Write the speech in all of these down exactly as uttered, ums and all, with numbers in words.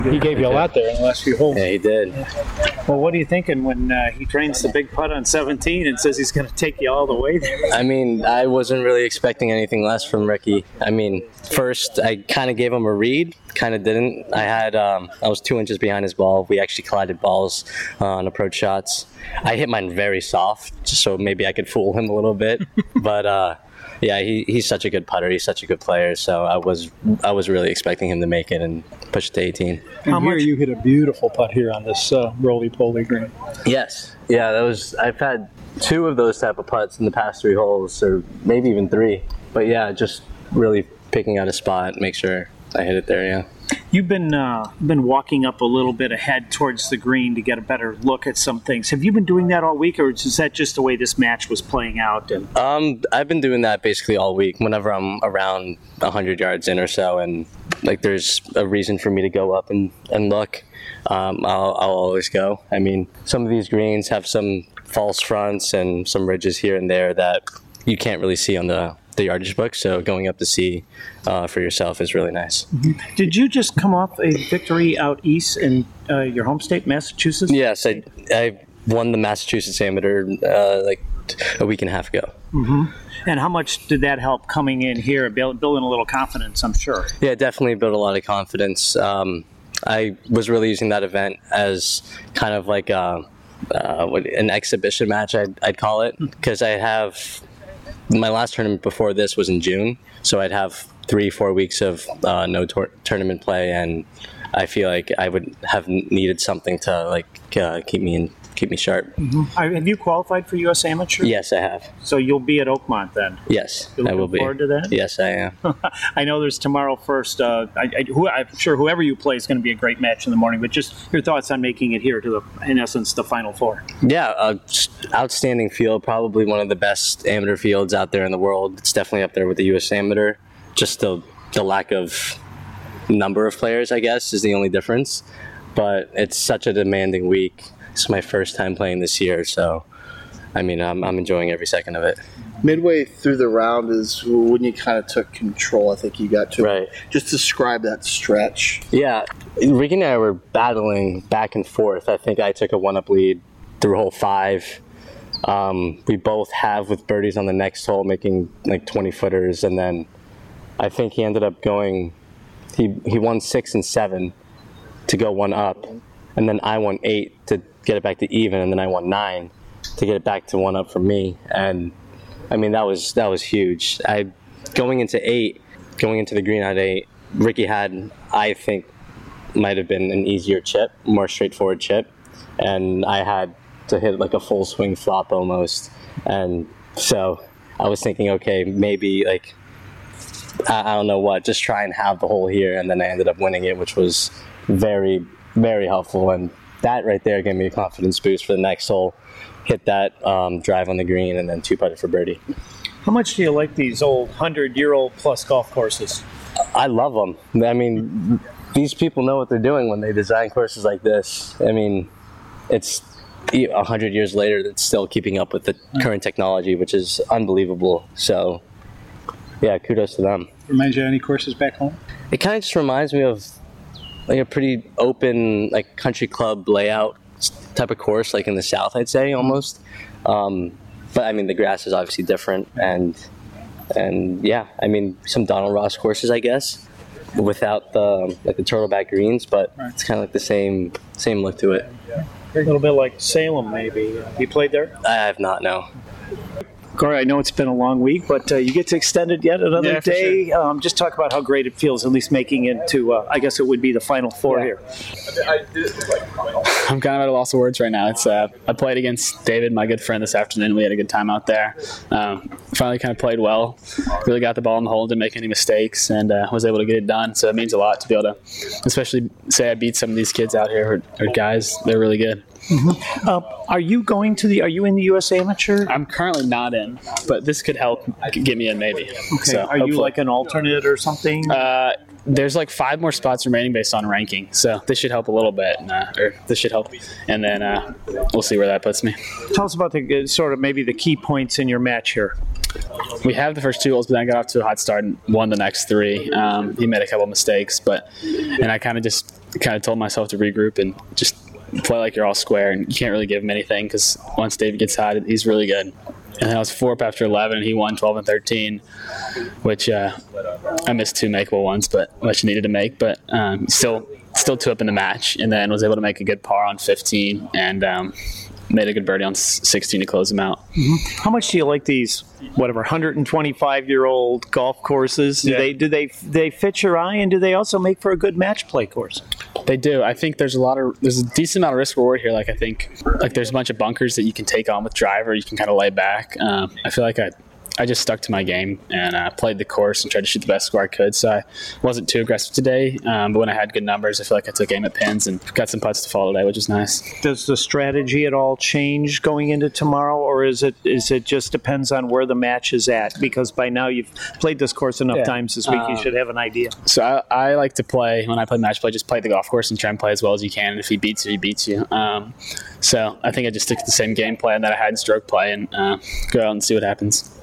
He gave you a lot there in the last few holes. Yeah, he did. Well, what are you thinking when uh, he drains the big putt on seventeen and says he's going to take you all the way there? I mean, I wasn't really expecting anything less from Ricky. I mean, first I kind of gave him a read, kind of didn't. I had um, I was two inches behind his ball. We actually collided balls uh, on approach shots. I hit mine very soft, just so maybe I could fool him a little bit. But uh, yeah, he, he's such a good putter. He's such a good player. So I was I was really expecting him to make it and push it to eighteen. How much? Here you hit a beautiful putt here on this uh, roly-poly green. Yes. Yeah, that was. I've had two of those type of putts in the past three holes, or maybe even three. But yeah, just really picking out a spot, make sure I hit it there. Yeah. You've been uh, been walking up a little bit ahead towards the green to get a better look at some things. Have you been doing that all week, or is that just the way this match was playing out? And um, I've been doing that basically all week. Whenever I'm around one hundred yards in or so, and like there's a reason for me to go up and, and look, um, I'll, I'll always go. I mean, some of these greens have some false fronts and some ridges here and there that you can't really see on the the yardage book, so going up to see uh, for yourself is really nice. Mm-hmm. Did you just come off a victory out east in uh, your home state, Massachusetts? Yes, I, I won the Massachusetts Amateur uh, like a week and a half ago. Mm-hmm. And how much did that help coming in here, build, building a little confidence, I'm sure? Yeah, definitely built a lot of confidence. Um, I was really using that event as kind of like a, uh, what, an exhibition match, I'd, I'd call it, because I have... My last tournament before this was in June, so I'd have three, four weeks of uh, no tor- tournament play, and I feel like I would have needed something to like uh, keep me in, keep me sharp. Mm-hmm. Have you qualified for U S Amateur? Yes, I have. So you'll be at Oakmont then? Yes, You're I will be. Looking forward to that? Yes, I am. I know there's tomorrow first. Uh, I, I, who, I'm sure whoever you play is going to be a great match in the morning. But just your thoughts on making it here to the, in essence, the Final Four. Yeah, uh, outstanding field. Probably one of the best amateur fields out there in the world. It's definitely up there with the U S Amateur. Just the the lack of number of players, I guess, is the only difference. But it's such a demanding week. It's my first time playing this year, so I mean, I'm I'm enjoying every second of it. Midway through the round is when you kind of took control. I think you got to right. Just describe that stretch. Yeah, Ricky and I were battling back and forth. I think I took a one-up lead through hole five. Um, we both have with birdies on the next hole, making like twenty footers, and then I think he ended up going. He he won six and seven to go one up, and then I won eight to get it back to even, and then I won nine to get it back to one up for me. And I mean, that was that was huge. I going into eight, going into the green at eight, Ricky had, I think, might have been an easier chip, more straightforward chip, and I had to hit like a full swing flop almost. And so I was thinking, okay, maybe like I, I don't know what, just try and have the hole here, and then I ended up winning it, which was very, very helpful. And that right there gave me a confidence boost for the next hole. Hit that um, drive on the green and then two putted for birdie. How much do you like these old hundred-year-old plus golf courses? I love them. I mean, these people know what they're doing when they design courses like this. I mean, it's a hundred years later that's still keeping up with the current technology, which is unbelievable. So, yeah, kudos to them. Reminds you of any courses back home? It kind of just reminds me of like a pretty open, like country club layout type of course, like in the South, I'd say almost. Um, but I mean, the grass is obviously different, and and yeah, I mean, some Donald Ross courses, I guess, without the like the turtleback greens, but right. It's kind of like the same same look to it. A little bit like Salem, maybe. You played there? I have not, no. Corey, I know it's been a long week, but uh, you get to extend it yet another yeah, day. Sure. Um, just talk about how great it feels, at least making it to, uh, I guess it would be the Final Four yeah. here. I'm kind of at a loss of words right now. It's uh, I played against David, my good friend, this afternoon. We had a good time out there. Um, finally kind of played well. Really got the ball in the hole, didn't make any mistakes, and uh, was able to get it done. So it means a lot to be able to, especially say I beat some of these kids out here, or, or guys. They're really good. Mm-hmm. Uh, are you going to the? Are you in the U S Amateur? I'm currently not in, but this could help get me in maybe. Okay. So, are hopefully. you like an alternate or something? Uh, there's like five more spots remaining based on ranking, so this should help a little bit, uh, or this should help, and then uh, we'll see where that puts me. Tell us about the sort of maybe the key points in your match here. We have the first two holes, but then I got off to a hot start and won the next three. Um, he made a couple mistakes, but and I kind of just kind of told myself to regroup and just play like you're all square, and you can't really give him anything because once David gets hot, he's really good. And then I was four up after eleven, and he won twelve and thirteen, which uh, I missed two makeable ones, but which I needed to make. But um, still, still two up in the match, and then was able to make a good par on fifteen, and um, made a good birdie on sixteen to close them out. Mm-hmm. How much do you like these, whatever, one hundred twenty-five year old golf courses? Do Yeah. they do they they fit your eye, and do they also make for a good match play course? They do. I think there's a lot of there's a decent amount of risk reward here. Like I think like there's a bunch of bunkers that you can take on with driver. You can kind of lay back. Um, I feel like I I just stuck to my game and uh, played the course and tried to shoot the best score I could. So I wasn't too aggressive today. Um, but when I had good numbers, I feel like I took aim at pins and got some putts to fall today, which is nice. Does the strategy at all change going into tomorrow, or is it is it just depends on where the match is at? Because by now you've played this course enough Yeah. times this week, you Um, should have an idea. So I, I like to play, when I play match play, just play the golf course and try and play as well as you can. And if he beats you, he beats you. Um, so I think I just stick to the same game plan that I had in stroke play and uh, go out and see what happens.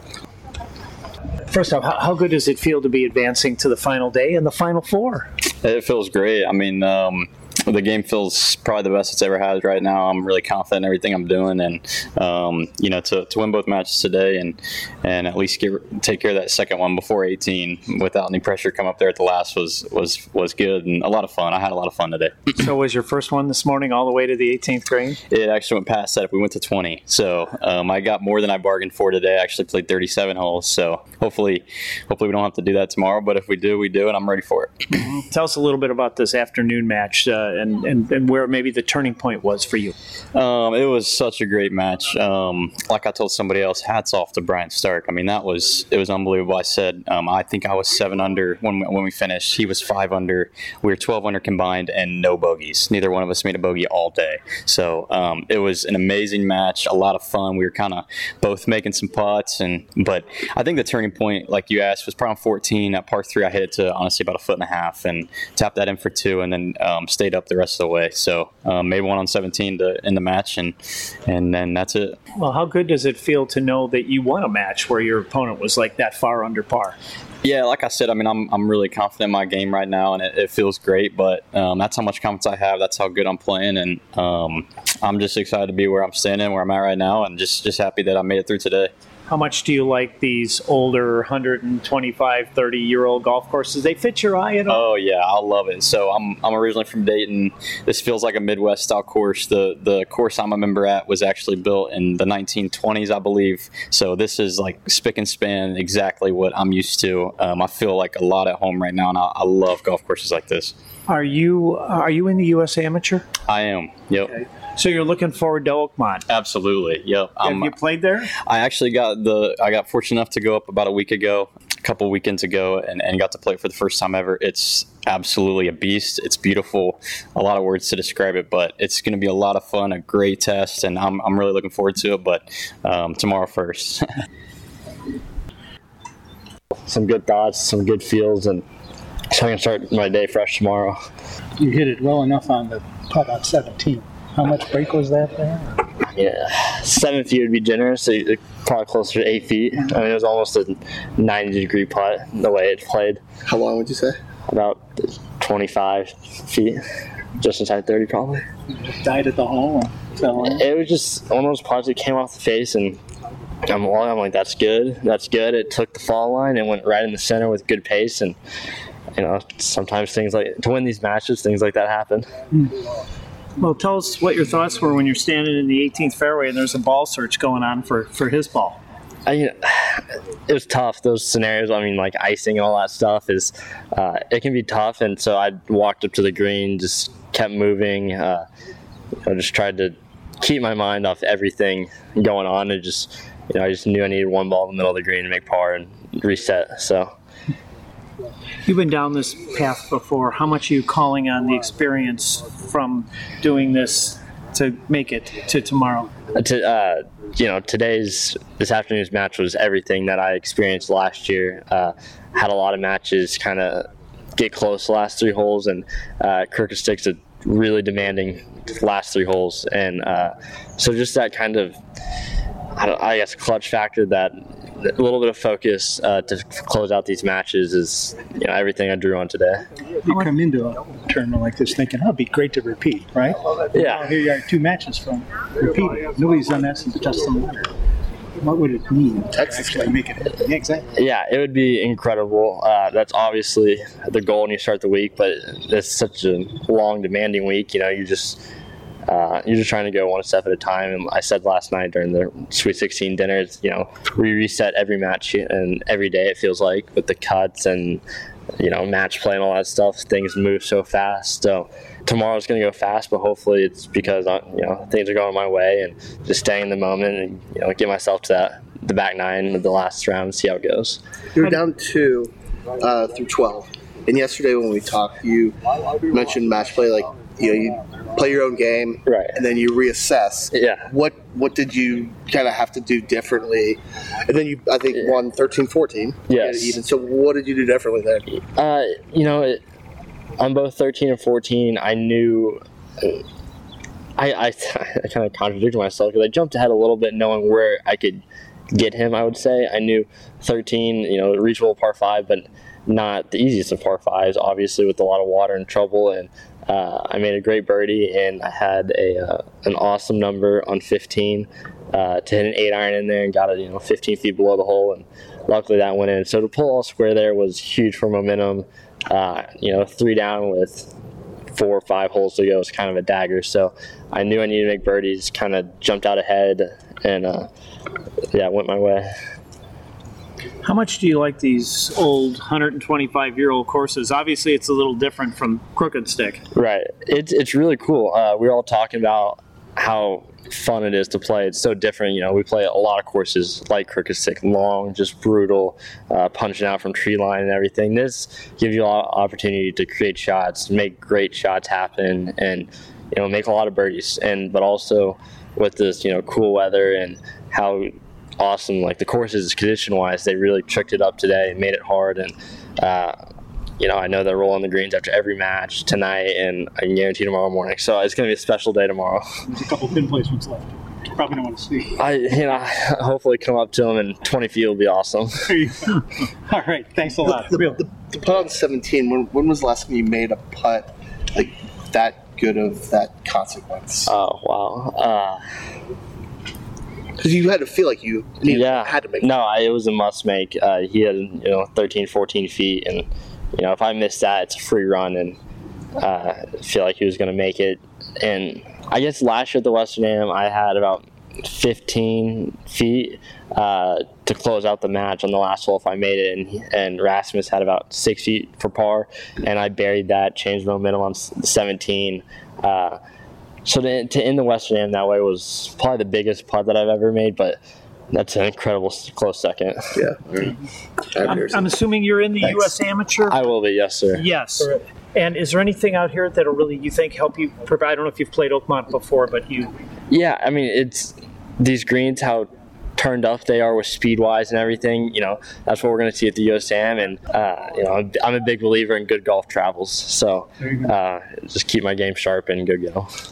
First off, how, how good does it feel to be advancing to the final day and the final four? It feels great. I mean, um, the game feels probably the best it's ever had right now. I'm really confident in everything I'm doing, and um, you know, to, to win both matches today and and at least get, take care of that second one before eighteen without any pressure come up there at the last was was was good and a lot of fun. I had a lot of fun today. So was your first one this morning all the way to the eighteenth green? It actually went past that. We went to twenty, so um, I got more than I bargained for today. I actually played thirty-seven holes, so hopefully, hopefully we don't have to do that tomorrow. But if we do, we do, and I'm ready for it. Tell us a little bit about this afternoon match uh, and, and, and where maybe the turning point was for you. Um, it was such a great match. Um, like I told somebody else, hats off to Brian Stark. I mean, that was it was unbelievable. I said um, I think I was seven under when when we finished. He was five under. We were twelve under combined and no bogeys. Neither one of us made a bogey all day. So um, it was an amazing match. A lot of fun. We were kind of both making some putts, and but I think the turning point, like you asked, was probably on fourteen. At par three, I hit it to honestly about a foot and a half and tapped that in for two, and then um, stayed up the rest of the way. So um, made one on seventeen to end the match, and and then that's it. Well, how good does it feel to know that you won a match where your opponent was like that far under par? Yeah, like I said, I mean, I'm I'm really confident in my game right now, and it, it feels great. But um, that's how much confidence I have. That's how good I'm playing, and um, I'm just excited to be where I'm standing, where I'm at right now, and just just happy that I made it through today. How much do you like these older one twenty-five, thirty-year-old golf courses? They fit your eye at all? Oh yeah, I love it. So I'm I'm originally from Dayton. This feels like a Midwest style course. The the course I'm a member at was actually built in the nineteen twenties, I believe. So this is like spick and span, exactly what I'm used to. Um, I feel like a lot at home right now, and I, I love golf courses like this. Are you are you in the U S Amateur? I am. Yep. Okay. So you're looking forward to Oakmont. Absolutely. Yep. Have I'm, you played there? I actually got the I got fortunate enough to go up about a week ago, a couple weekends ago, and, and got to play it for the first time ever. It's absolutely a beast. It's beautiful. A lot of words to describe it, but it's going to be a lot of fun, a great test, and I'm I'm really looking forward to it. But um, tomorrow first. Some good thoughts, some good feels, and so I'm gonna start my day fresh tomorrow. You hit it well enough on the putt on seventeen. How much break was that there? Yeah, seven feet would be generous, so you're probably closer to eight feet. I mean, it was almost a ninety degree putt the way it played. How long would you say? About twenty-five feet, just inside thirty probably. You just died at the hole and fell in. It was just one of those putts that came off the face, and I'm, I'm like, that's good, that's good. It took the fall line and went right in the center with good pace, and you know, sometimes things like to win these matches, things like that happen. Well, tell us what your thoughts were when you're standing in the eighteenth fairway and there's a ball search going on for, for his ball. I, you know, it was tough. Those scenarios, I mean, like icing and all that stuff is, uh, it can be tough. And so I walked up to the green, just kept moving. Uh, I just tried to keep my mind off everything going on, and just, you know, I just knew I needed one ball in the middle of the green to make par and reset. So. You've been down this path before. How much are you calling on the experience from doing this to make it to tomorrow? Uh, to, uh, you know, today's, this afternoon's match was everything that I experienced last year. Uh, had a lot of matches kind of get close the last three holes, and uh, Kirkisticks a really demanding last three holes. And uh, so just that kind of, I, don't, I guess, clutch factor that a little bit of focus uh, to close out these matches is you know everything I drew on today. You come into a tournament like this thinking, oh, it'd be great to repeat, right? Yeah. Now here you are, two matches from repeating. Nobody's done that since Justin Leonard. What would it mean to actually make it happen? Yeah, exactly. Yeah, it would be incredible. Uh, that's obviously the goal when you start the week, but it's such a long, demanding week. You know, you just uh, you're just trying to go one step at a time. And I said last night during the Sweet sixteen dinner, it's, you know, we reset every match and every day. It feels like with the cuts and you know match play and all that stuff, things move so fast. So tomorrow's going to go fast, but hopefully it's because uh, you know things are going my way and just staying in the moment and you know get myself to that the back nine of the last round and see how it goes. You're down two uh, through twelve, and yesterday when we talked, you mentioned match play, like you know you play your own game, Right. and then you reassess. Yeah. What what did you kind of have to do differently? And then you, I think, won thirteen fourteen. Yes. Even so, what did you do differently there? Uh, you know, it, on both thirteen and fourteen, I knew. Uh, I, I, I kind of contradicted myself because I jumped ahead a little bit, knowing where I could get him. I would say I knew thirteen, you know, reachable par five, but not the easiest of par fives. Obviously, with a lot of water and trouble, and uh, I made a great birdie, and I had a uh, an awesome number on fifteen uh, to hit an eight iron in there, and got it, you know, fifteen feet below the hole, and luckily that went in. So to pull all square there was huge for momentum. Uh, you know, three down with four or five holes to go is kind of a dagger. So I knew I needed to make birdies, kind of jumped out ahead, and uh, yeah, went my way. How much do you like these old one twenty-five year old courses? Obviously, it's a little different from Crooked Stick. Right. It's it's really cool. Uh, we were all talking about how fun it is to play. It's so different. You know, we play a lot of courses like Crooked Stick, long, just brutal, uh, punching out from tree line and everything. This gives you a lot of opportunity to create shots, make great shots happen, and you know, make a lot of birdies. And but also with this, you know, cool weather and how awesome like the courses condition wise, they really tricked it up today and made it hard. And uh, you know, I know they're rolling the greens after every match tonight, and I can guarantee tomorrow morning. So it's going to be a special day tomorrow. There's a couple pin placements left. You probably don't want to see. I, you know, hopefully come up to them and twenty feet will be awesome. There you go. All right. Thanks a lot. The, Real. the, the putt on seventeen. When when was the last time you made a putt like that good of that consequence? Oh wow. Uh, Because you had to feel like you needed, yeah. had to make. No, I, it was a must make. Uh, he had you know thirteen, fourteen feet, and you know if I missed that, it's a free run, and uh, I feel like he was going to make it. And I guess last year at the Western Am, I had about fifteen feet uh, to close out the match on the last hole if I made it, and, and Rasmus had about six feet for par, and I buried that, changed momentum on seventeen. Uh, so to, to end the Western Am that way was probably the biggest putt that I've ever made, but that's an incredible close second. Yeah. I'm, I'm assuming you're in the Thanks. U S Amateur? I will be, yes, sir. Yes. And is there anything out here that'll really, you think, help you provide? I don't know if you've played Oakmont before, but you. Yeah, I mean, it's these greens, how turned up they are with speed wise and everything. You know, that's what we're going to see at the U S A M. And, uh, you know, I'm, I'm a big believer in good golf travels. So uh, just keep my game sharp and good go.